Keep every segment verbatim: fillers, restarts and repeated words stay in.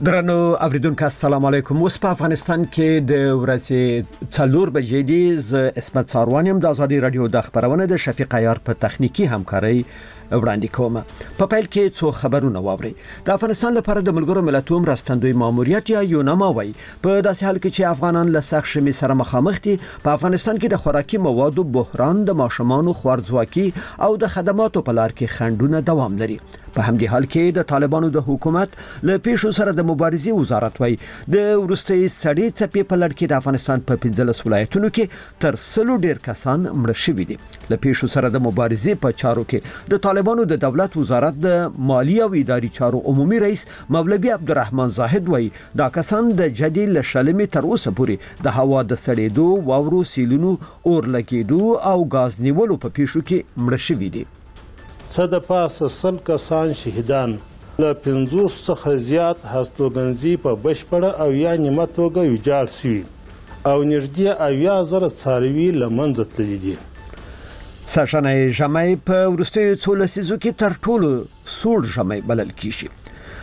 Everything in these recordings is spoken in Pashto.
درنو اوریدونکو السلام علیکم. اوس په افغانستان کې د ورځې څلور بجې دي. ز اسمت ساروانیم د ازادي رادیو د خبرونه د شفیق عیار په تخنیکی همکاري وړاندې کوم. په پیل کې څو خبرونه واوري. د افغانستان لپاره د ملګرو ملتونو مرستندوی ماموریت یا یوناما وایي په داسې حال کې چې افغانان له سخت شمې سره مخامخ دي، په افغانستان کې د خوراکي موادو بحران، د ماشومانو خوارځواکي او د خدماتو په لار کې خنډونه دوام لري. په همدې حال کې د طالبانو د حکومت له پیښو سره د مبارزې وزارت وایي د ورستۍ سړې څپې په لړ کې د افغانستان په پنځلس ولایتونو کې تر سلو ډیر کسان مړه شوي دي. له پیښو سره د مبارزې په چارو کې د طالبانو د دولت وزارت د مالی او اداري چارو عمومي رئیس مولوي عبدالرحمن زاهد وایي دا کسان د جدي له شلمې تر اوسه پورې د هوا د سړېدو، واورو، سیلونو، اور لګېدو او غاز نیولو په پیښو کې مړه شوي دي. څه د پاسه سل کسان شهیدان، له پنځوس څخه زیات هستوګنځي په بشپړه او یا نیمه توګه ویجاړ شوي او نږدې اویا زره څاروي له منځه تللي دي. سږنی ژمی په وروستیو څو لسیزو کې تر ټولو سوړ ژمی بلل کیږي.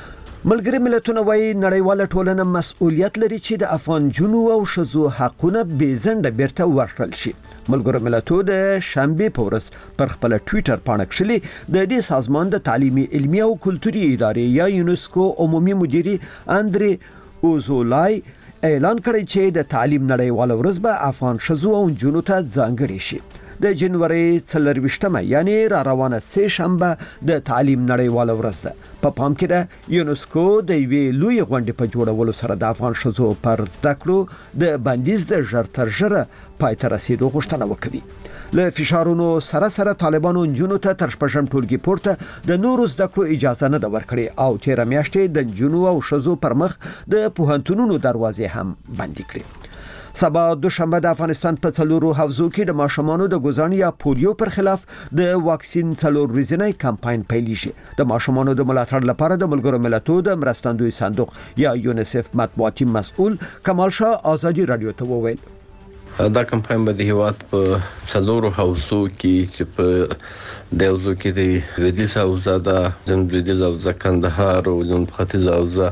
ملګري ملتونه وایي نړیواله ټولنه مسؤلیت لري چې د افغان جنو او شذو حقونه بېځنډه بیرته ورکړل شي. ملګرو ملتونو د شنبه په ورځ پر خپل ټوئیټر باندې کښلي د دې سازمان د تعلیمي، علمي او کلتوري ادارې یا یونسکو عمومي مدیري اندري اوزولای اعلان کړی چې د تعلیم نړیواله ورځ به افغان شذو او جنو ته ځانګړې شي. د جنوري څلرویشتمه یعنی را روانه سه شنبه د تعلیم نړیواله ورځ ده. په پام کې ده یونسکو د یوې لوی غونډې په جوړولو سره د افغان شذو پر زده کړو د بندیز د ژر تر ژره پای ته رسیدو غوښتنه وکړي. له فشارونو سره سره طالبانو جنونو ته تر شپږم ټولګي پورته د نورو زده کړو اجازه نه ده ورکړې او تیر میاشتې د جنونو او شذو پر مخ د پوهنتونونو دروازې هم بندي کړې. سبا دوشنبه د افغانستان په څلورو حوزو کې د ماشومانو د ګوزان یا پولیو پر خلاف د واکسین څلور ورځنی کمپاین پیلیږي. د ماشومانو د ملاتړ لپاره د ملګرو ملتونو د مرستندوی صندوق یا یونیسف مطبوعاتي مسؤل کمال شاه ازادي رادیو ته وویل دا کمپاین به د هیواد په څلورو حوزو کې چې په د حوزو کې د لویدیځ حوزه د جنوب لویدیځ حوزه کندهار او جنوب ختیځ حوزه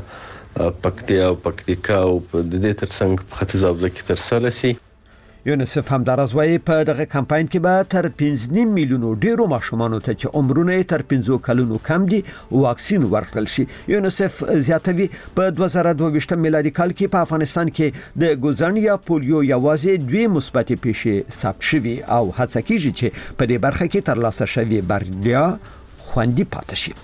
پکتیا او پکتیکا او د دې ترڅنګ په ختیځ حوزه کې تر سره شي. یونیسف هم دراز وایي په دغه کمپاین کې به تر پنځه نیم میلیونو ډیرو ماشومانو ته چې عمرونه تر پنځه کلونو کم دي واکسین ورکړل شي. یونیسف زیاتوي په دوه زره دوه ویشت میلادي کال کې په افغانستان کې د ګوزن یا پولیو یوازې دوه مثبت پیښې ثبت شوي او هڅه کیږي چې په دې برخه کې ترلاسه شوی بریا خوندي پاتې شي.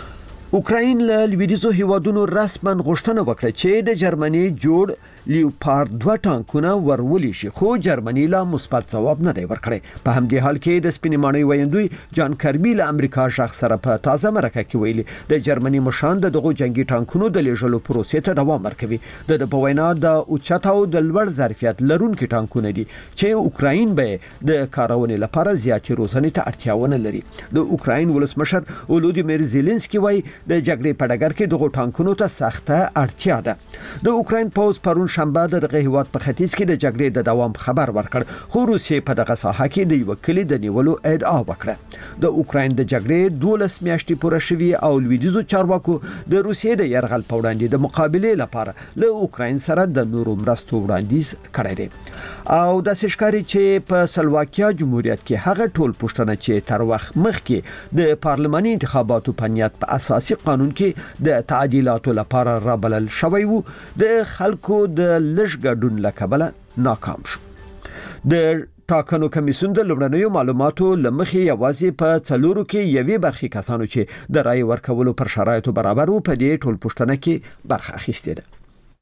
اوکراین له لویدیځو هیوادونو رسماً غوښتنه وکړه چې د جرمني جوړ لیوپارد دوه ټانکونه ورولي شي، خو جرمني لا مثبت ځواب نه دی ورکړی. په همدې حال کې د سپینې ماڼۍ ویندوی جان کربي له امریکا ژغ سره په تازه مرکه کې ویلي د جرمني مشان د دغو جنگي ټانکونو د لیږلو پروسې ته دوام ورکوي. د په وینا د اوچت او د لوړ ظرفیت لرونکي ټانکونه دي چې اوکراین به د کارونې لپاره زیاتې روزنې ته اړتیا ونه لري. د اوکراین ولسمشر ولودیمیر زيلنسکي وایي د جګړې په ډګر کې دغه ټانکونو ته سخته اړتیا ده. د اوکراین پوز پرون شنبه د دغه هیواد په ختیځ کې د جګړې د دوام خبر ورکړ، خو روسیې په دغه ساحه کې د یو کلی د نیولو ادعا وکړه. د اوکراین د جګړې دولس میاشتې پوره شوي او لویدیځو چارواکو د روسیې د یرغل په وړاندې د مقابلې لپاره له اوکراین سره د نورو مرستو وړاندیز کړی دی. او د سشکاري چې په سلواکیا جمهوریت کې هغه ټول پښتنه چې تر وخت مخکې د پارلماني انتخاباتو په نیت په اساسي قانون کې د تعدیلاتو لپاره رابلل شوی وو د خلکو د لږ ګډون له کبله ناکام شو. د ټاکنو کمیسیون د لومړنیو معلوماتو لمخې یوازې په څلورو کې یوې برخې کسانو چې د رای ورکولو پر شرایطو برابر وو په دې ټول پښتنه کې برخه اخیستې ده.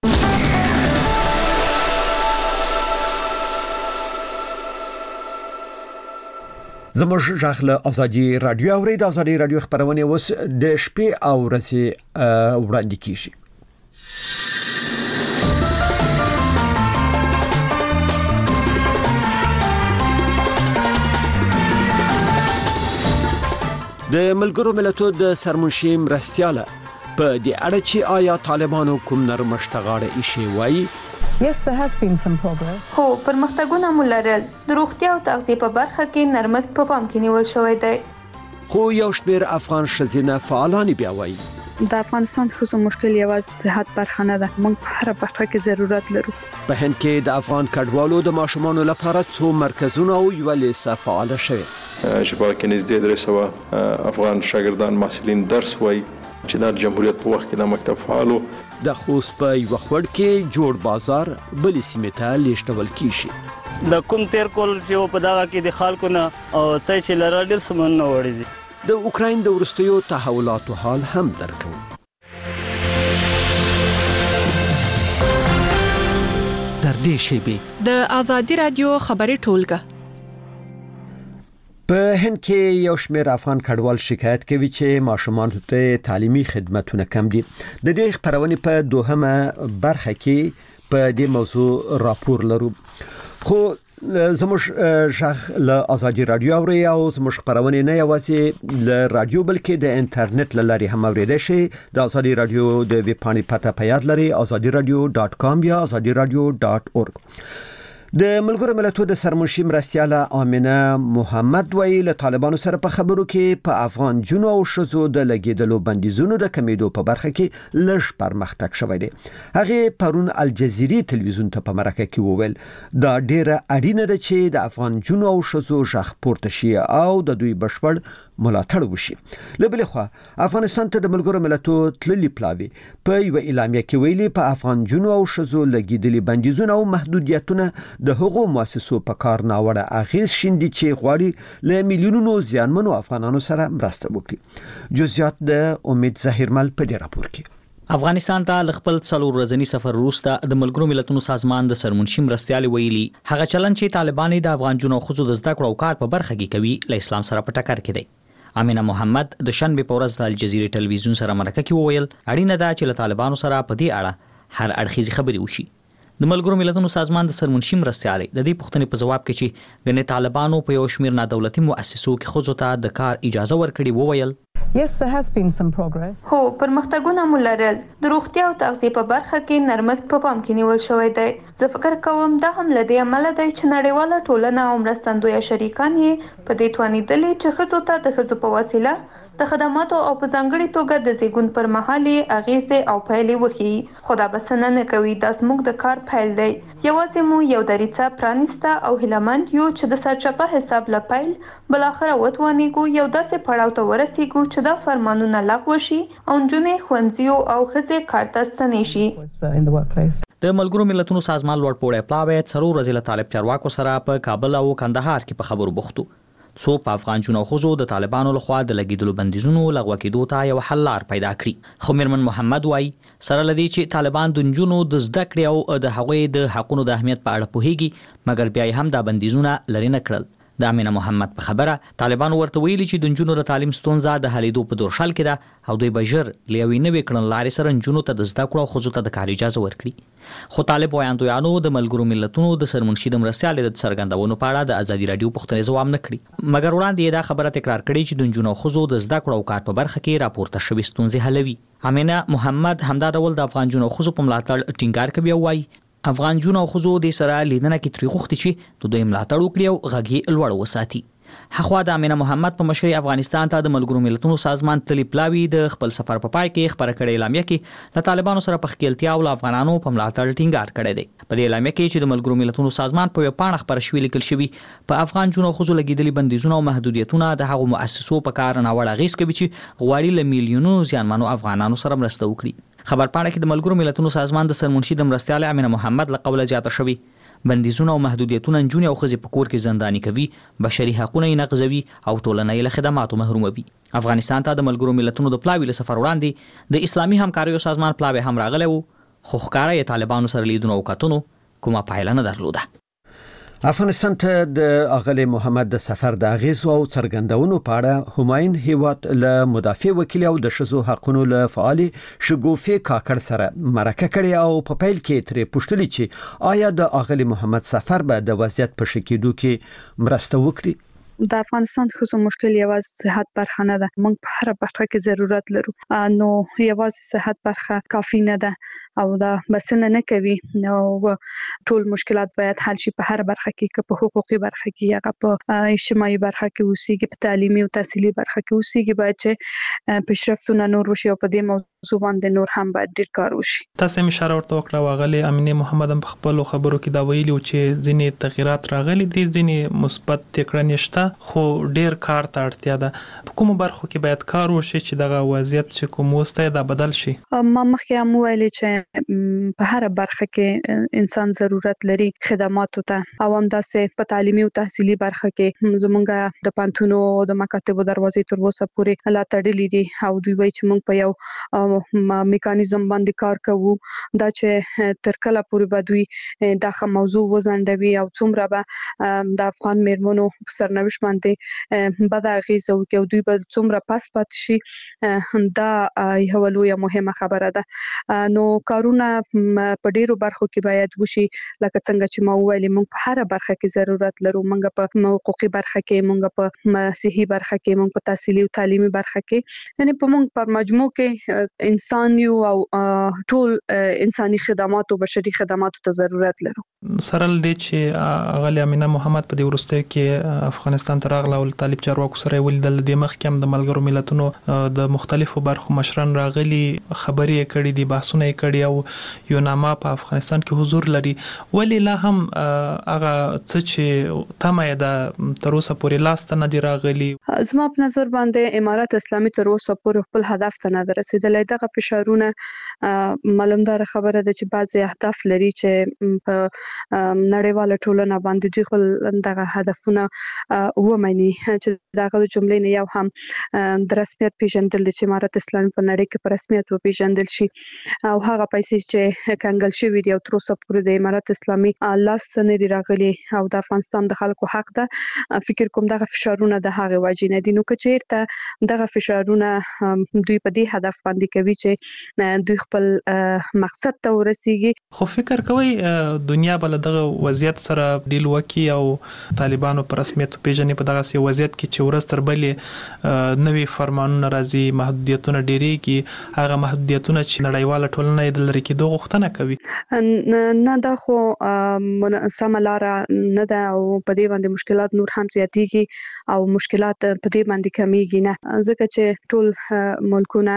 زموږ ژغ له ازادي رادیو اوري د ازادي رادیو خبرونه اوس د شپې او ورځې وړاندې کیږي. د ملګرو ملتونو د سرمنشي مرستیاله په دې اړه چې آیا طالبانو کوم نرمښت غاړه ایښې وایي. Yes, there has been some progress. هو پرمختګونه مو لرل. د روغتیا او تغذیه په برخه کې نرمښت په پام کې نیول شوی دی. خو یو شمېر افغان ښځینه فعالان بیا وایي د افغانستان خصوصا مشکل یوازې صحت برخه نه ده، موږ په هر برخه کې ضرورت لرو. په هند کې د افغان کډوالو د ماشومانو لپاره څو مرکزونه او یو لیسه فعال شوي چې په کې نږدې درې سوه افغان شاګردان محصلین درس وایي چې د جمهوریت په وخت کې د مکتب فعالو. د خوست په یو خړ کې جوړ بازار بلې سیمې ته لیږدول کیږي. د کوم تیر کول چې په دغه کې د خلکو نه او څه چې لرل ډېر سمون نه وړي دي. د اوکراین د ورستیو تحولاتو حال هم درکو. در دې شیبې د آزادي رادیو خبري ټولګه. په هند کې یو شمېر افغان کډوال شکایت کوي چې ماشومان ته تعلیمي خدماتونه کم دي. د دې خبرونه په دوهمه برخه کې په دې موضوع راپور لرو. خو زموږ ژغ له آزادي رادیو اوري او زموږ خبرونه نه یوازې له رادیو بلکې د انټرنیټ لاري هم اوریدل شي. د آزادي رادیو د ویب پاڼې پته په یاد لري azadi radio dot com یا azadi radio dot org. د ملګرو ملتونو د سرمنشي مرستیاله آمنه محمد ویل له طالبانو سره په خبرو کې په افغان جنو او شزو د لګیدلو بندیزونو د کمیدو په برخه کې لږ پرمختګ شوی دی. هغه پرون الجزیري تلویزیون ته په مرکه کې وویل دا ډیره اړینه ده چې د افغان جنو او شزو ژغ پورته شي او د دوی بشپړ ملاتړ وشي. لبل خو افغانستان ته د ملګرو ملتونو تللي پلاوي په یو اعلامیه کې ویلي په افغان جنو او شزو لګیدلي بندیزونه او محدودیتونه د هغو مؤسسو په کار ناوړه اغیز شیندي چې غواړي له میلیونونو ځانمنو افغانانو سره مرسته وکړي. جزئیات د امید ظاهرمل په دې راپور کې. افغانستان ته خپل څلور ورځنی سفر وروسته د ملګرو ملتونو سازمان د سرمنشي مرستیال ویلي هغه چلن چې طالبان د افغان جنو خصوص د زده کړو کار په برخه کې کوي له اسلام سره په ټکر کې دی. امینه محمد د شنبه په ورځ د الجزیره ټلویزیون سره مرکه کې وویل اړینه ده چې له طالبانو سره په دې اړه هر اړخیزي خبري وشي. د ملګرو ملتونو سازمان د سرمنشي مرستیال د دې پوښتنې په جواب کې چې غنې طالبانو په یو شمیر نادولتي مؤسسو کې خصوص ته د کار اجازه ورکړي وویل Yes, there has been some progress. هو پرمختګونه مو لرل. د روغتیا او تغذیه په برخه کې نرمښت په پام کې نیول شوی دی. زه فکر کوم دا هم له دې عمله دی چې نړیواله ټولنه او مرستندویه شریکان یې په دې توانیدلې چې ښځو ته د ښځو په وسیله د خدماتو او په ځانګړي توګه د زیږون پر مهال اغیزې او پایلې وښیي. خو دا بسنه نه کوي. دا زموږ د کار پیل دی. یوازې مو یو دریڅه پرانیسته او هیلهمند یو چې د سرچپه حساب له پیل بلاخره وتوانیږو یو داسې پړاو ته ورسیږو چې دا فرمانونه لغوه شي او نجونې ښوونځیو او ښځې کار ته ستنې شي. د ملګرو ملتونو سازمان لوړ پوړی پلاوی څلور ورځې له طالب چارواکو سره په کابل او کندهار کې په خبرو بوختو. څو په افغان جنو خزو د طالبانو لخوا د لګیدلو بندیزونو لغوه کېدو ته یو حل لار پیدا کړي. خو میرمن محمد وایي سره لدی چې طالبان د جنونو د زده کړې او د هغوی د حقونو د اهمیت په اړه پوهیږي مګر بیا هم دا بندیزونه لري نه کړل. د امینه محمد په خبره طالبان ورته ویلي چې د جنونو د تعلیم ستونزه د حلیدو په دورشل کې ده او دوی بجر لیوي نه وکړل لارې سره جنونو ته د زده کړو خو ته د کار اجازه ورکړي. خو طالب وایاندویانو د ملګرو ملتونو د سرمنشي د مرستیال د څرګندونو په اړه د آزادي رادیو پوښتنې ځواب نه کړي مګر وړاندې دا خبره تکرار کړي چې د جنونو خزو د زده کړو کار په برخه کې راپورته شوې ستونزې حلوي. امینه محمد همدا ډول د افغان جنونو خزو په ملاتړ ټینګار کوي او وايي افغان جنونو خزو د سره لیدنه کې تری غوښتي چې د دوی ملاتړ وکړي او غږی لوړ وساتي. هغه د امینه محمد په مشرۍ افغانستان ته د ملګرو ملتونو سازمان تلی پلاوی د خپل سفر په پای کې خبره کړې اعلامیه کې له طالبانو سره په خپلتیا او افغانانو په ملاتړ ټینګار کړی دی. په دې اعلامیه کې چې د ملګرو ملتونو سازمان په پاڼه خبره شوې لیکل شوی په افغان جنونو خزو لګیدلي بندیزونه او محدودیتونه د هغو مؤسسو په کار ناوړه غیس کوي چې غواړي له میلیونونو ځانمنو افغانانو سره مرسته وکړي. خبر پاڼه کې د ملګرو ملتونو سازمان د سرمنشي د مرستیال امینه محمد له قوله زیاته شوی بندیزونه او محدودیتونه نجونې او ښځې په کور کې زنداني کوي، بشري حقونه یې نقضوي او ټولنه یې له خدماتو محروموي. افغانستان ته د ملګرو ملتونو د پلاوي له سفر وړاندې د اسلامي همکاریو سازمان پلاوی هم راغلی و خو ښکاره یې طالبانو سره لیدنو او کتنو کومه پایله نه درلوده. افغانستان ته د اغلی محمد د سفر د اغیز او څرګندونو په اړه هماین هیواد له مدافع وکیل او د شذو حقونو له فعال شګوفي کاکړ سره مرکه کړې او په پیل کې ترې پوښتنه چې آیا د اغلی محمد سفر به د وضعیت په شکیدو کې مرسته وکړي. د افغانستان خصوصي مشکل یوازې صحت برخه نه ده، موږ په هر برخه کې ضرورت لرو، نو یوازې صحت برخه کافی نه ده او دا بسنه نه کوي. نو ټول مشکلات باید حل شي په هر برخه کې، که په حقوقي برخه کې یا په اجتماعي برخه کې اوسېږي، په تعلیمي او تحصیلي برخه کې اوسېږي، باید چې پیشرفتونه نور وشي او په دې موضوع باندې نور هم باید ډیر کار وشي. تاسو هم اشاره ورته وکړه واغلي امینه محمد هم په خپل خبرو کې دا ویلي چې ځینې تغیرات راغلي دي، ځینې مثبت تکړه شته، خو ډیر کار ته اړتیا ده. په کومو برخو کې باید کار وشي چې دغه وضعیت چې کوم وسته دا بدل شي؟ ما مخکې هم ویلي چې په هر برخه کې انسان ضرورت لري خدماتو ته، او هم داسې په تعلیمي او تحصیلي برخه کې زمونږ د پانتونو او د مکاتبو دروازې تر اوسه پورې لا تړلې دي او دوی وایي چې موږ په یو میکانیزم باندې کار کوو، دا چې تر کله پورې به دوی دا موضوع وزندوي او څومره به د افغان میرمنو په سرنوشت باندې بد اغیزه وکړي او دوی به څومره پس پاتې شي، دا یو لویه مهمه خبره ده. نو کارونه په ډیرو برخو کې باید وشي، لکه څنګه چې ما ویلي موږ په هر برخه کې ضرورت لرو، موږ په حقوقي برخه کې، موږ په صحي برخه کې، موږ په تحصیلي او تعلیمي برخه کې، یعنی په موږ پر مجموع کې انسان یو او ټول انساني خدمات او بشري خدماتو ته ضرورت لرو. سره لدې چې اغلی امینه محمد په دې وروستیو کې افغانستان ته راغله او طالب چارواکو سره ولیدل، د مخکې هم د ملګرو ملتونو د مختلفو برخو مشران راغلي، خبرې یې کړې دي، بحثونه یې کړي او یو نامه په افغانستان کې حضور لري. ولی لا هم هغه څه چې تمه یې ده تر اوسه پورې لاسته نه دي راغلي؟ زما په نظر باندې امارات اسلامي تر اوسه پورې خپل هدف ته نه رسیدلی. دغه فشارونه معلومدار خبره ده چې بعضي اهداف لري چې په نړیواله ټولنه باندې دوی خپل دغه هدفونه ومني، چې دغه جملې نه یو هم د رسمیت پیژندل چې امارات اسلامي په نړۍ کې په رسمیت وپیژندل شي او هغه پیسې چې کنګل شوې دي او تر اوسه پورې د امارات اسلامي لاس نه دي راغلي او د افغانستان د خلکو حق ده. فکر کوم دغه فشارونه د هغه واجب نه دي، نو که چیرته دغه فشارونه دوی په دې هدف باندې کوي چې دوی خپل مقصد ته ورسیږي. خو فکر کوي دنیا بل دغه وضعیت سره ډیل وکي او طالبانو په رسمیت پیژنې په دغه سی وضعیت کې چې ورس تر بلې نوې فرمانونه راځي، محدودیتونه ډیریږي، هغه محدودیتونه چې نړیواله ټولنه یې د لري کېدو غوښتنه کوي. نه دا خو سمه لاره نه ده او په دې باندې مشکلات نور هم زیاتېږي او مشکلات په دې باندې کمیږي نه، ځکه چې ټول ملکونه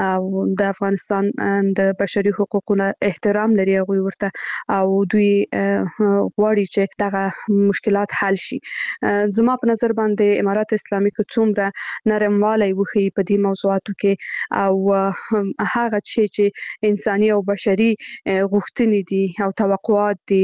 د افغانستان د بشري حقوقو احترام لري هغوی ورته او دوی غواړي چې دغه مشکلات حل شي. زما په نظر باندې امارات اسلامي که څومره نرموالی وښیي په دې موضوعاتو کې او هغه شی چې انساني او بشري غوښتنې دي او توقعات دي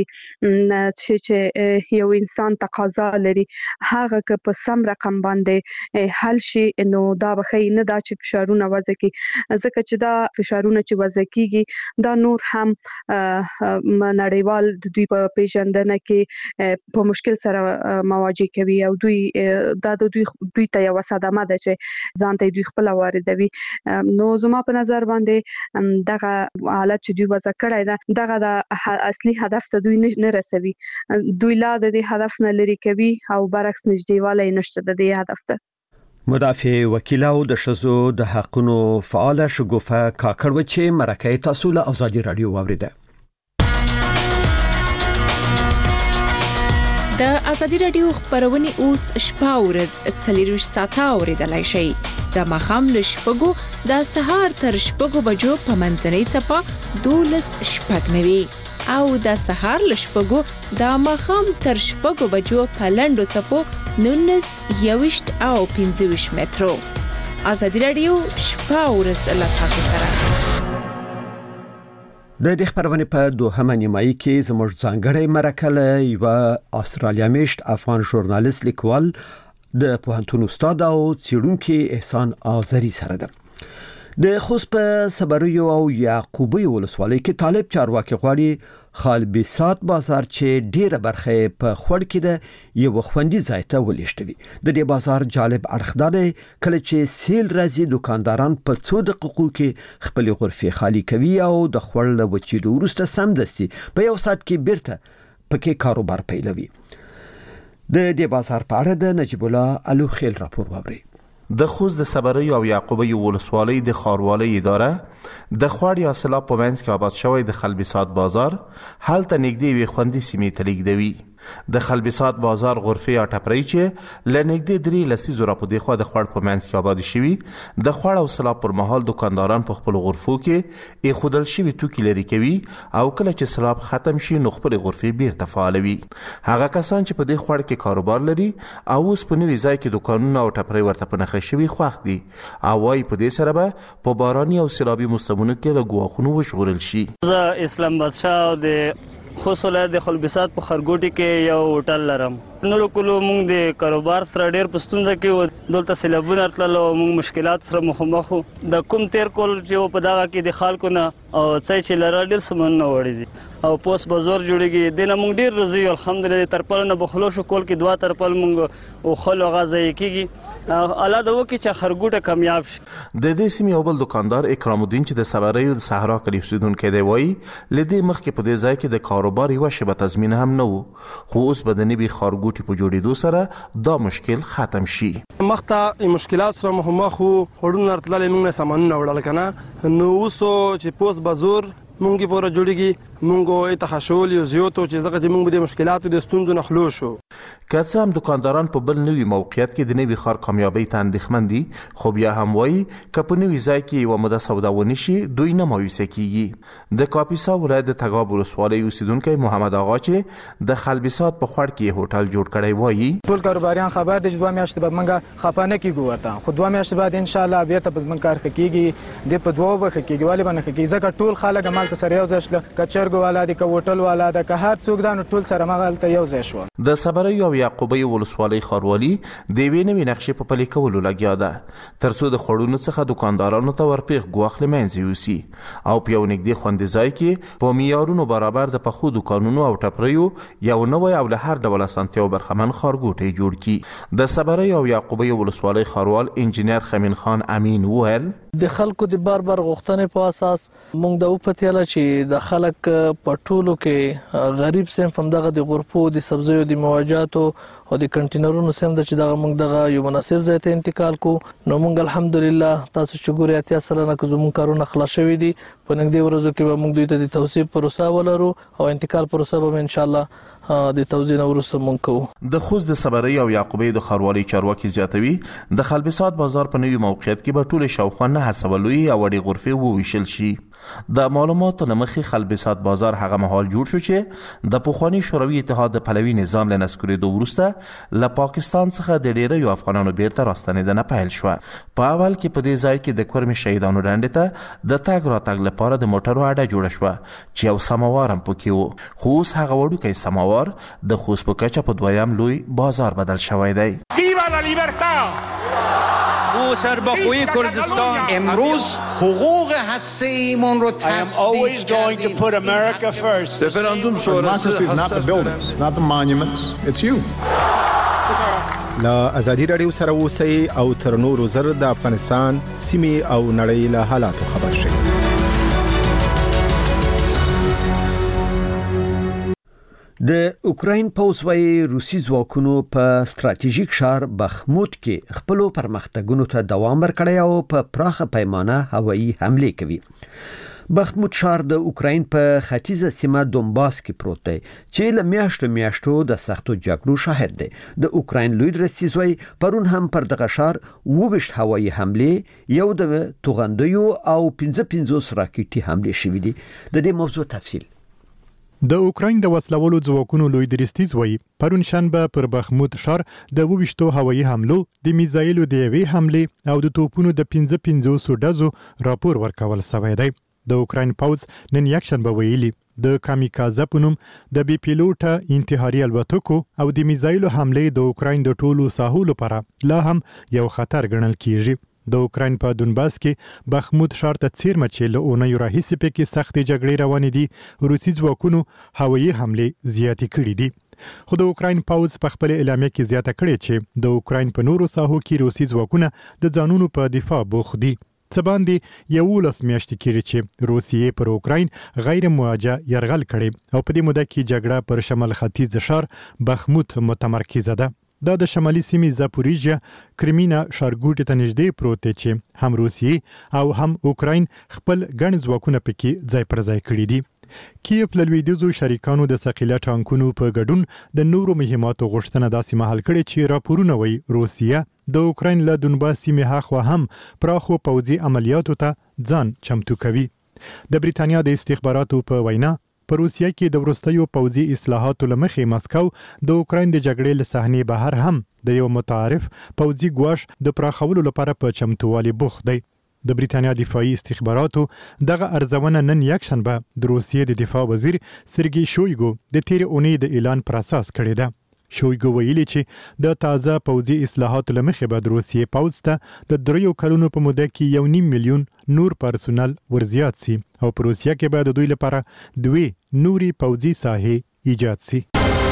چې یو انسان تقاضا لري، هغه که په سم رقم باندې حل شي نو دا به ښه نه دا چې فشارونه وضع کړي، ځکه چې دا فشارونه چې وضع کیږي دا نور هم نړیوال د دوی په پیژندنه کې په مشکل سره مواجه کوي او دوی دا د دوی دوی ته یو صدمه ده چې ځان ته دوی خپل واردوي. نو زما په نظر باندې دغه حالت چې دوی وضع کړی ده دغه د اصلي هدف ته دوی نه رسوي، دوی لا د دې هدف نه لري کوي او برعکس نږدېوالی نشته د دې هدف ته. مدافع وکیل او د شذو د حقونو فعال شګوفه کاکړ و چې مرکه تاسو له ازادي رادیو واوریده. د ازادي رادیو خبرونه اوس شپه ورځ څلور ساعته اوریدلای شئ. د مخام له شپږو د سهار تر شپږو بجو په منځنۍ چپه دولس شپږ نوي او د سهار له شپږو د مخام تر شپږو بجو په لنډو چپو نونس یوشت او پنځه ویشت مترو. ازادي رادیو شپه ورځ له تاسو سره. د دې خبرونه په دوهمه نیمایي کې زموږ ځانګړی مرکه له یو استرالیا میشت افغان ژورنالیست لیکوال د پوهنتون استاد او څېړونکي احسان آذری سره ده. د خوست په صبریو او یعقوبی ولسوالۍ کې طالب چارواکي غواړي خالبسات بازار چې ډیره برخه په خوړ کې ده یو خوندي ځای ته ولېشتوي. د دې بازار جالب اړخ ده کله چې سیل راځي دکانداران په څو دقیقو کې خپل غرفې خالی کوي او د خوړ له وچېدو وروسته سمدستي په یو ساعت کې بیرته پکې کاروبار پیلوي. د دې بازار په اړه د نجیب الله الو خیل راپور ووري. د خوست د صبري او یعقوبی ولسوالۍ د خاروالۍ اداره د خوړی حاصله په منځ کې آباد شوی د خلبسات بازار هلته نږدې وي خوندې سیمې ته لیږدوي. د خلبسات بازار غرفه یا ټپرۍ چې لنږدې درې لسیزو را په دغه د خوړ په منځ کې آباد شوی د خوړ او سلا پر مهال دکانداران په خپل غرفو کې ای خودل شوی توکي لري کوي او کله چې سلاب ختم شي نو خپل غرفه بیرته فعالوي. هغه کسان چې په دې خوړ کې کاروبار لري او اوس په نوي ځای کې دکانونه او ټپرۍ ورته په نخښه شوی خوښ دي او وايي په دې سره به په باراني او سیلابي موسمونو کې له ګواښونو وژغورل شي. زه اسلام بادشاه د خوست ولایت د خلبسات په خرګوټي کې یو هوټل لرم. نورو کولو موږ د کاروبار سره ډېر په ستونزه کې و. دلته سیلابونه راتلل او موږ مشکلات سره مخامخ وو. د کوم تیر کول چې په دغه کې د خلکو نه او څه چې لره ډېر سامان نه وړي دي او پوس بازار جوړیږي. د نه موږ ډېر روزي الحمدلله تر پل نه بخلو شو کول کې دوا تر پل موږ او خلو غازي کېږي. الله دا وکړي چې خرګوټه کامیاب شي. د دې سیمې یو بل دکاندار اکرام الدین چې د صبري او صحرا کلی اوسیدونکو دی وایي لدې مخکې په دې ځای کې د کاروبار یو شبه تضمین هم نه وو خو اوس بدني به خرګوټي په جوړېدو سره دا مشکل ختم شي. مخته مشکلات سره مخامخ وو. هډون راتلل موږ نه سامان نه وړل کنه نو اوس چې پوس بازار مونږه پورا جوړیږي مونږه اتخاشول یو زیاتو چې زغه چې مونږ د مشکلاتو د ستونزو نه خلو شو. که څه هم دکانداران په بل نوي موقعیت کې د نوي ښار کامیابی ته اندېښمن دي خو بیا هم وایي که په نوي ځای کې یوه موده سودا ونه شي دوی نه مایوسه کیږي. د کاپیسا ولایت د تګاب ولسوالۍ اوسیدونکی محمد آغا چې د خلبسات په خوړ کې هوټل جوړ کړی وایي ټول کاروباریان خبر دي چې دوه میاشتې بعد مونږه خپانه کیږو ورته خو دوه میاشتې بعد ان شاء الله بیا ته په مونږ کار کیږي د په دوه وخت کېږي والی باندې کېږي ځکه ټول خلک مال ته سره یو ځای شل کچرګو والا دي ک هوټل والا د که هر څوک دا ټول سره مغلته یو ځای شو. د صبري او یعقوبی ولسوالۍ خاروالي د وینې نوې نقشې په پلي کولو لګیا ده ترڅو د خړونو څخه دکاندارانو ته ورپېخ ګواخ لمنځي یوسي او په یو نږدې خوندې ځای کې په معیارونو برابر د پخو دکانونو او ټپریو یو نوی او له هر ډول اسانتیاو برخمن خارګوټي جوړ کړي. د صبري او یعقوبی ولسوالۍ خاروال انجینر خمین خان امین وویل د خلکو د بار بار غوښتنې په اساس موږ د وپتیاله چې د خلک په ټولو کې غریب سیم هم دغه د غرفو د سبزیو د مواجهاتو او د کنټینرونو سیم د چې دغه موږ دغه یو مناسب ځای ته انتقال کو نو موږ الحمدلله تاسو چې ګوري اتیا سلنه که زموږ کارونه خلاص شوي دي په نږدې ورځو کې به موږ دوی ته د توصیف پروسه ولرو او انتقال پروسه به ان شاء الله د توزیع وروسته مونږ کوو. د خوست د صبري او یعقوبی د خاروالۍ چارواکي زیاتوي د خلبسات بازار په نوي موقعیت کې به ټول شاوخوا نه حسابلوي او وړي غرفه وویشل شي. د معلوماتو لمخې خلبسات بازار هغه مهال جوړ شو چې د پخوانی شوروي اتحاد د پلوي نظام له نسکورېدو وروسته له پاکستان څخه د ډیرو افغانانو بیرته راستنېدنه پیل شوه. په اول کې په دې ځای کې د کورمې شهیدانو ډنډې ته د تګ راتګ لپاره د موټرو اډه جوړه شوه چې یو سماوار هم پکې و خو اوس هغه وړوکی سماوار د خوست په کچه په دویم لوی بازار بدل شوی دی. او سربخوی کردستان امروز حقوق هسته ایمون رو always going to put America first. Referendum sonrası is not the buildings, it's not the monuments, it's you. لا ازادي رادیو سره اوسئ او تر نورو زر د افغانستان سیمې او نړۍ له حالاتو خبر شئ. د اوکراین پوځ وايي روسي ځواکونو په ستراتیژیک ښار بخموت کې خپل پرمختګونو ته دوام ورکړی او په پراخه پیمانه هوایي حمله کوي. بخموت ښار د اوکراین په ختیځه سیمه دونباس کې پروت دی چې له میاشتو میاشتو د سختو جګړو شاهد دی. د اوکراین لوی درستیز وايي پرون هم پر دغه ښار وویشت هوایي حمله یو د توغندیو او پنځه پنځوس راکټي حمله شوې دي. د دې موضوع تفصیل د اوکراین د وسلوالو ځواکونو لوی درستیز وایي پرون شنبه پر بخموت ښار د وویشتو هوایي حملو د میزایلو د یوې حملې او د توپونو د پنځه پنځوسو ډزو راپور ورکول شوی دی. د اوکراین پوځ نن یکشنبه ویلي د کامیکازه په نوم د بي پیلوټه انتحاري الوتکو او د میزایلو حملې د اوکراین د ټولو ساحو لپاره لا هم یو خطر ګڼل کیږي. د اوکراین په دونباس کې بخموت ښار ته څیرمه چې له اونیو راهیسې پکې سختې جګړې روانې دي روسي ځواکونو هوایي حملې زیاتې کړې دي. خو د اوکراین پوځ په خپل اعلامیه کې زیاته کړې چې د اوکراین په نورو ساحو کې روسي ځواکونه د ځانونو په دفاع بوخت دي. څه باندې یولس میاشتې کېږي چې روسیې پر اوکراین غیر مواجه یرغل کړی او په دې موده کې جګړه پر شمال ختیځ ښار بخموت متمرکزه ده. دا د شمالي سیمې زاپوریژیا کرمینا ښارګوټي ته نږدې پروت دی چې هم روسیې او هم اوکراین خپل ګڼ ځواکونه پکې ځای پر ځای کړي دي. کیف له لویدیځو شریکانو د ثقیله ټانکونو په ګډون د نورو مهماتو غوښتنه داسې مهال کړې چې راپورونه وایي روسیه د اوکراین له دونباس سیمې هاخوا هم پراخو پوځي عملیاتو ته ځان چمتو کوي. د بریتانیا د استخباراتو په وینا په روسیه کې د وروستیو پوځي اصلاحاتو له مخې مسکو د اوکراین د جګړې له صحنې بهر هم د یو متعارف پوځي ګواښ د پراخولو لپاره په چمتووالي بوخت دی. د بریتانیا دفاعي استخباراتو دغه ارزونه نن یکشنبه د روسیې د دفاع وزیر سرګی شویګو د تیر اونۍ د اعلان پر اساس کړې ده. شویګو ویلي چې د تازه پوځي اصلاحاتو له مخې به د روسیې پوځ ته د دریو کلونو په موده کې یو نیم میلیون نور پرسونل ورزیات سي او په روسیه کې به د دوی لپاره دوی نوري پوځي ساحې ایجاد سي.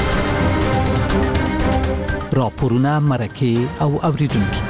راپورونه مرکه او اوریدونکو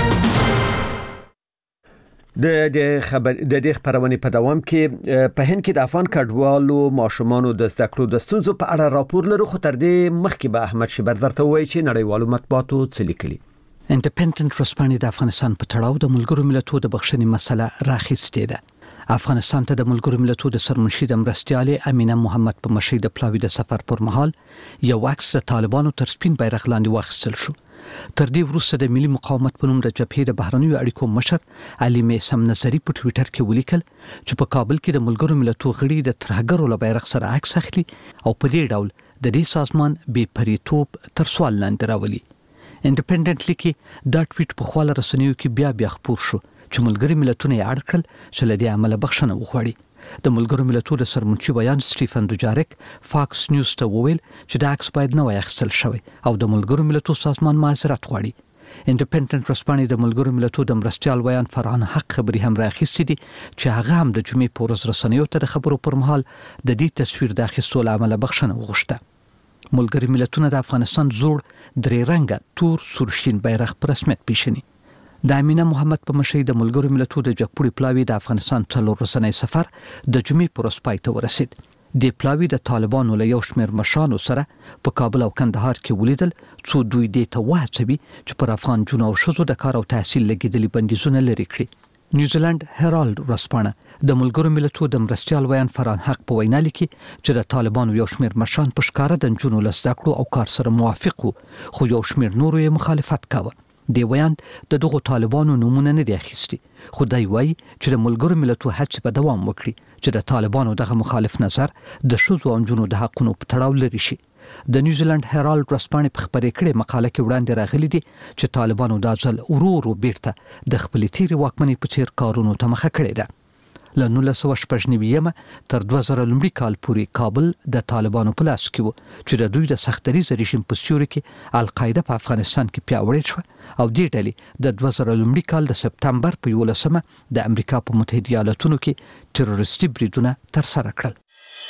د د خبر د دې خبرونه په دوام کې په هند کې د افغان کډوالو ماشومانو د زده کړو د ستونزو په اړه راپور لرو، خو تر دې مخکې به احمد شبر درته وایي چې نړیوالو مطبوعاتو څه لیکلي. انډیپندنت ورځپاڼې د افغانستان په تړاو د ملګرو ملتونو د بخښنې مسله راخیستې ده. افغانستان ته د ملګرو ملتونو د سرمنشي د مرستیالې امینه محمد په مشرۍ د پلاوي د سفر پر مهال یو عکس د طالبانو تر سپین بیرغ لاندې واخیستل شو. تر دې وروسته د ملي مقاومت په نوم د جبهې د بهرنیو اړیکو مشر علي میسم نظری په ټوئیټر کې ولیکل چې په کابل کې د ملګرو ملتونو غړي د ترهګرو له بیرغ سره عکس اخلي او په دې ډول د دې سازمان بې پریتوب تر سوال لاندې راولي. انډیپندنت لیکي دا ټویټ په خپل رسنیو کې بیا بیا خپور شو چې ملګري ملتونه یې اړ کړل چې له دې عمله بخښنه وغواړي. د ملګرو ملتونو د سرمنشي ویان سټیفن دوجارک فاکس نیوز ته وویل چې دا عکس باید نوی اخیستل شوی او د ملګرو ملتونو سازمان معذرت غواړي. انډیپندنت ورځپاڼې د ملګرو ملتونو د مرستیال ویان فرحان حق خبري هم راخیستې دي چې هغه هم د جمعې په ورځ رسنیو ته د خبرو پر مهال د دې تصویر د اخیستو له امله بخښنه وغوښته. ملګري ملتونه د افغانستان زوړ درې رنګه تور سورشین بیرغ په رسمیت پیژني. د امینه محمد په مشرۍ د ملګرو ملتونو د جګپوړي پلاوي د افغانستان څلور ورځنی سفر د جمعې په ورځ پای ته ورسید. د پلاوي د طالبانو له یو شمېر مشرانو سره په کابل او کندهار کې ولیدل څو دوی دې ته وهڅوي چې پر افغان جنو او ښځو د کار او تحصیل لګېدلي بندیزونه لرې کړي. نیوزیلند هرالد ورځپاڼه د ملګرو ملتونو د مرستیال ویان فرحان حق په وینا لیکي چې د طالبانو یو شمېر مشران په ښکاره د نجونو له زده کړو او کار سره موافق وو، خو یو شمېر نورو یې مخالفت کاوه. دی ویان د دغو طالبانو نمونه نه دی اخیستي، خو دی وایي چې د ملګرو ملتونو هڅې به دوام وکړي چې د طالبانو دغه مخالف نظر د ښځو او نجونو د حقونو په تړاو لري شي. د نیوزیلند هرالد ورځپاڼې په خپرې کړې مقاله کې وړاندې راغلي دي چې طالبانو دا ځل ورو ورو بیرته د خپلې تیرې واکمنۍ په څیر کارونو ته مخه کړې ده. له نولس سوه شپږ نوي تر دوه زره لومړي کال پورې کابل د طالبانو په لاس کې و چې د دوی د سختدریز رژیم په سیوري کې القاعده په افغانستان کې پیاوړې شوه او دې ډلې د دوه زره لومړي کال د سپتمبر په یولسمه د امریکا په متحده ایالاتونو کې تروریستي بریدونه ترسره کړل.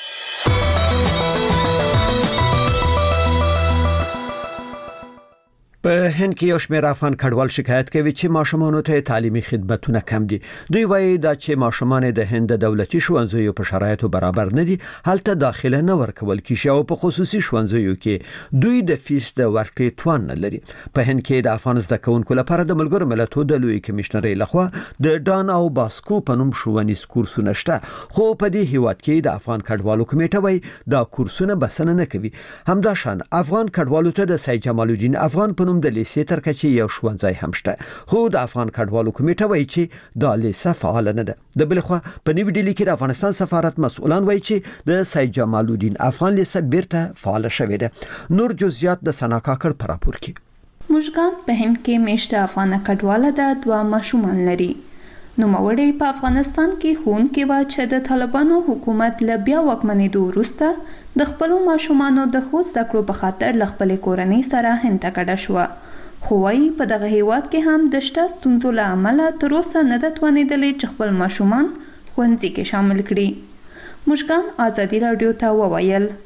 په هند کې یو شمېر افغان کډوال شکایت کوي چې ماشومانو ته تعلیمي خدماتونه کم دي. دوی وایي دا چې ماشومان د هند د دولتي ښوونځیو په شرایطو برابر نه دي، هلته داخله نه ورکول کیږي او په خصوصي ښوونځیو کې دوی د فیس د ورکړې توان نه لري. په هند کې د افغان زده کوونکو لپاره د ملګرو ملتونو د لوی کمشنرۍ لخوا د ډان او باسکو په نوم ښوونیز کورسونه شته، خو په دې هیواد کې د افغان کډوالو کمیټه وایي دا کورسونه بسنه نه کوي. همداشان افغان کډوالو ته د سید جمال الدین افغان په نوم د لیسې تر کچې یو ښوونځی هم شته، خو د افغان کډوالو کمیټه وایي چې دا لیسه فعال نه ده. د بل خوا په نیو ډیلی کې د افغانستان سفارت مسؤلان وایي چې د سید جمال الدین افغان لیسه بیرته فعال شوې ده. نور جزئیات د سنا کاکړ په راپور کې. مشګان په هند کې میشته افغان کډواله د دوه ماشومان لري. نو موړې په افغانستان کې خون کې وا چې د طالبانو حکومت ل بیا واکمنېدو وروسته د خپل ماشومانو د خو زده کړو په خاطر ل خپل کورنۍ سره هند ته کډه شو. خو وايي په دغه هیواد کې هم د شته ستونزو له امله تر اوسه نه ده توانېدلې چې خپل ماشومان ښوونځي کې شامل کړي. مشګان ازادي راډیو ته وویل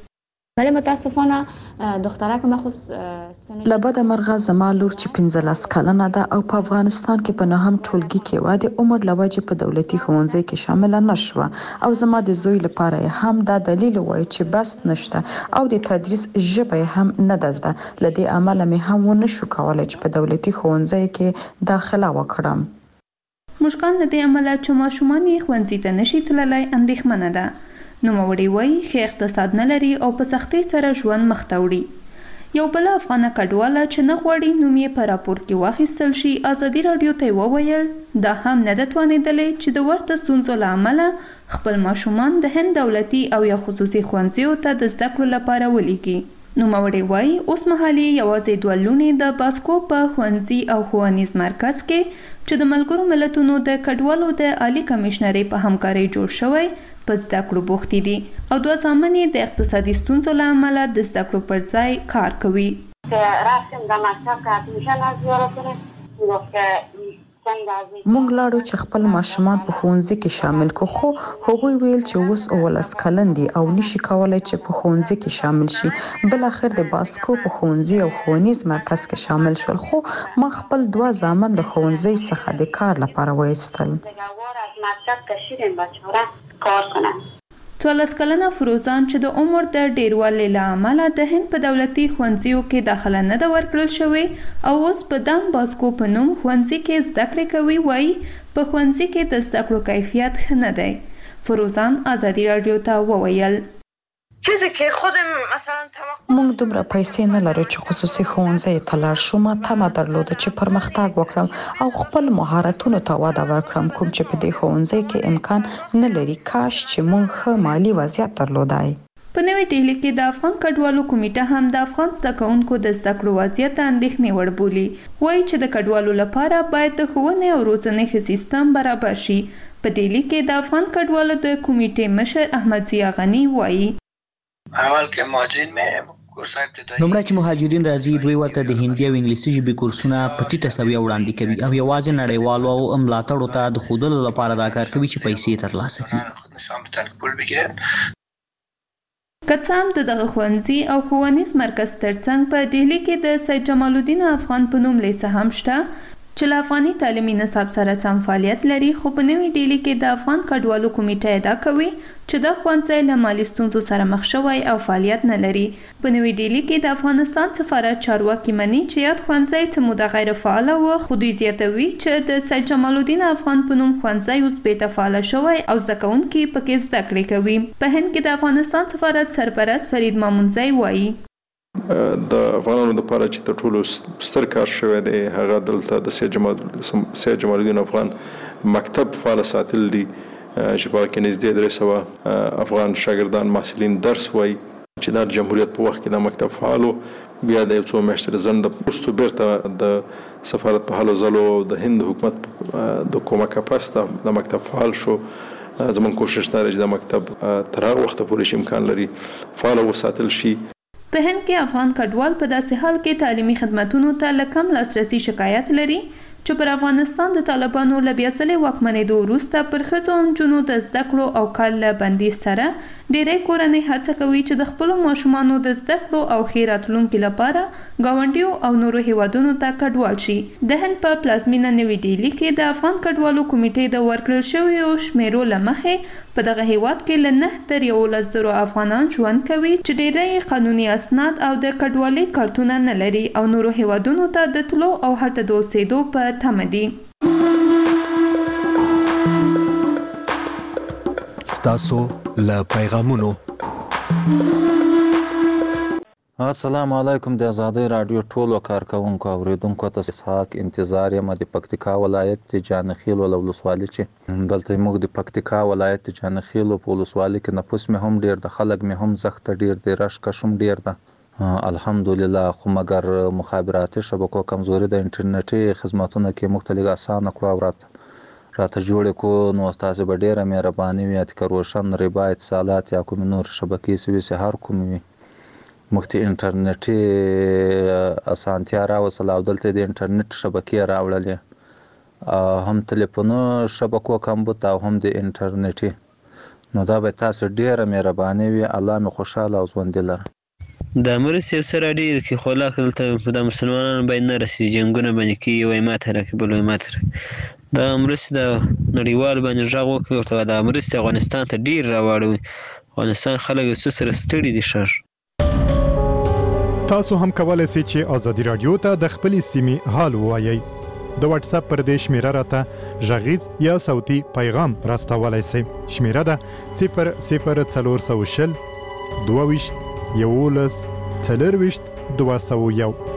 ولی متاسفانه دخترک مخصوص لبد مرغه زما لور چې پنځلس کلنه ده او په افغانستان کې په نهم ټولګي کې و د عمر لوجه په دولتي ښوونځي کې شامل نشوه او زما د زوی لپاره هم دا دلیل وای چې بس نشته او د تدریس ژبه هم نه دزده لدی عمل مې هم ونه شو کولای چې په دولتي ښوونځي کې داخله وکړم. مشکان د دې عمل چې ماشومان یې ښوونځي ته نشي تللی اندېښمنه ده. نوموړي وایي ښه اقتصاد نه لري او په سختۍ سره ژوند مخ ته وړي. یو بل افغانه کډواله چې نه غواړي نوم یې په راپور کې واخیستل شي ازادي راډیو ته وویل دا هم نه ده توانېدلی چې د ورته ستونزو له امله خپل ماشومان د هند دولتي او یا خصوصي ښوونځیو ته د زده کړو لپاره ولیږي. نوموړي وایي اوس مهال یې یوازې دوه لوڼې د باسکو په ښوونځي او ښوونیز مرکز کې چې د ملګرو ملتونو د کډوالو د عالی کمشنرۍ په همکارۍ جوړ شوی په زده کړو بوختې دي او دوه زامن یې د اقتصادي ستونزو له امله د زده کړو پر ځای کار کوي. مونږ لاړو چې خپل ماشومان په ښوونځي کې شامل کو خو هغوی ویل چې اوس اولس کلن دي او نشي کولای چې په ښوونځي کې شامل شي. بل اخر د باسکو په ښوونځي او ښوونیز مرکز کې شامل شول خو ما خپل دوه زامن له ښوونځي څخه د کار لپاره وایستل. څوارلس کلنه فروزان چې د عمر د ډیروالي له امله د هند په دولتي ښوونځیو کې داخله نه ده ورکړل شوې او اوس په دان باسکو په نوم ښوونځي کې زده کړې کوي وایي په ښوونځي کې د زده کړو کیفیت ښه نه دی. فروزان ازادي راډیو ته وویل چیزی که خودم مثلا مونږ دومره پیسې نه لرو چې خصوصي ښوونځي ته لاړ شو. ما تمه درلوده چې پرمختګ وکړم او خپل مهارتونو ته وده ورکړم کوم چې په دې ښوونځي کې امکان نه لري. کاش چې مونږ ښه مالی وضعیت درلودای. په نوې ډیلي کې د افغان کډوالو کمیټه هم د افغان زده کوونکو د زده کړو وضعیت ته اندېښنې وړ بولي. وایي چې د کډوالو لپاره باید د ښوونې او روزنې ښه سیستم برابر شي. په ډیلي کې د افغان کډوالو د کمیټې مشر احمد ضیا غني وایي اول کې مهاجرین مې کورسونه ابتدایي لومړی چې مهاجرین راځي دوی ورته د هندي او انګلیسي ژبې کورسونه په ټیټه سویه وړاندې کوي او یوازې نړیوالو او ملاتړو ته د ښودلو لپاره دا کار کوي چې پیسې ترلاسه کړي. که څه هم د دغه ښوونځي او ښوونیز مرکز ترڅنګ په ډهلي کې د سید جمال الدین افغان په نوم لیسه هم شته چې له افغاني تعلیمي نصاب سره سم فعالیت لري خو په نوې ډیلي کې د افغان کډوالو کمیټه ادعا کوي چې دا ښوونځی له مالي ستونزو سره مخ شوی او فعالیت نه لري. په نوې ډیلي کې د افغانستان سفارت چارواکي مني چې یاد ښوونځی څه موده غیر فعاله و خو دوی زیاتوي چې د سید جمال الدین افغان په نوم ښوونځی اوس بېرته فعاله شوی او زده کوونکي پکې زده کړې کوي. په هند کې د افغانستان سفارت سرپرست فرید مامونزی وایي د افغانانو لپاره چې تر ټولو ستر کار شوی دی هغه دلته د سید جمال سید جمال الدین افغان مکتب فعال ساتل دي چې په کې نږدې درې سوه افغان شاګردان محصلین درس وایي چې د جمهوریت په وخت کې د مکتب فعالو بیا د یو څو میاشتې ځنډ وروسته بیرته د سفارت په هلو ځلو د هند حکومت د کومکه پس د مکتب فعال شو. زموږ کوشش دا دی چې د مکتب تر هغه وخته پورې چې امکان لري فعال وساتل شي. په هند کې افغان کډوال په داسې حال کې تعلیمي خدماتونو ته له کم لاسرسي شکایت لري چې پر افغانستان د طالبانو له بیا ځلې واکمنېدو وروسته پر ښځو او نجونو د زده کړو او کار له بندیز سره ډېری کورنۍ هڅه کوي چې د خپلو ماشومانو د زده کړو او ښې راتلونکي لپاره ګاونډیو او نورو هیوادونو ته کډوال شي. د هند په پلازمینه نوې ډیلي کې د افغان کډوالو کمیټې د ورکړل شویو شمیرو له مخې په دغه هیواد کې له نه تر یولس زرو افغانان ژوند کوي چې ډېری قانوني اسناد او د کډوالۍ کارتونه نه لري او نورو هیوادونو ته د تلو او هلته د اوسېدو په تمه دي. ستاسو له پیغامونو. السلام علیکم د آزادۍ راډیو ټولو کارکوونکو اوریدونکو ته اسحاق انتظار یم د پکتیکا ولایت د جانخیل ولسوالۍ چې دلته موږ د پکتیکا ولایت د جانخیل په ولسوالۍ کې نفوس مې هم ډیر د خلک مې هم زخت ډیر د رش کشم ډیر ده الحمدلله خو مګر مخابراتي شبکو کمزوري د انټرنیټي خدماتونو کې مختلف اسانه کړو راته راته جوړ کو نو تاسو به ډیره مهرباني وي چې روشن ربا اتصالات یا کوم نور شبکې سوي سه هر کوم وي مختي انټرنیټي اسانتیا راوصل او دلته د انټرنیټ شبکې راوړلې هم ټلیفون شبکو کمبود او هم د انټرنیټي نو دا به تاسو ډیره مهرباني وي الله مې خوشاله او ژوند لري. د مرستې یو څه راډېر کې خو الله دلته د مسلمانانو باید نه رسي جنګونه باندې کېږي وایي ماته راکړي بل وایي ماته راکړي دا مرستې د نړیوالو باندې غږ وکړي ورته دا مرستې افغانستان ته ډېر راواړوي افغانستان خلک یو څه سره ستړي دي ښار تاسو هم کولای شئ چې ازادي رادیو ته د خپلې سیمې حال ووایئ د واتس اپ پر دې شمیره راته غږیز یا صوتي پیغام راستولی شئ شمیره ده صفر صفر څلور سوه شل دوه ویشت یولس څلرویشت دوه سوه یو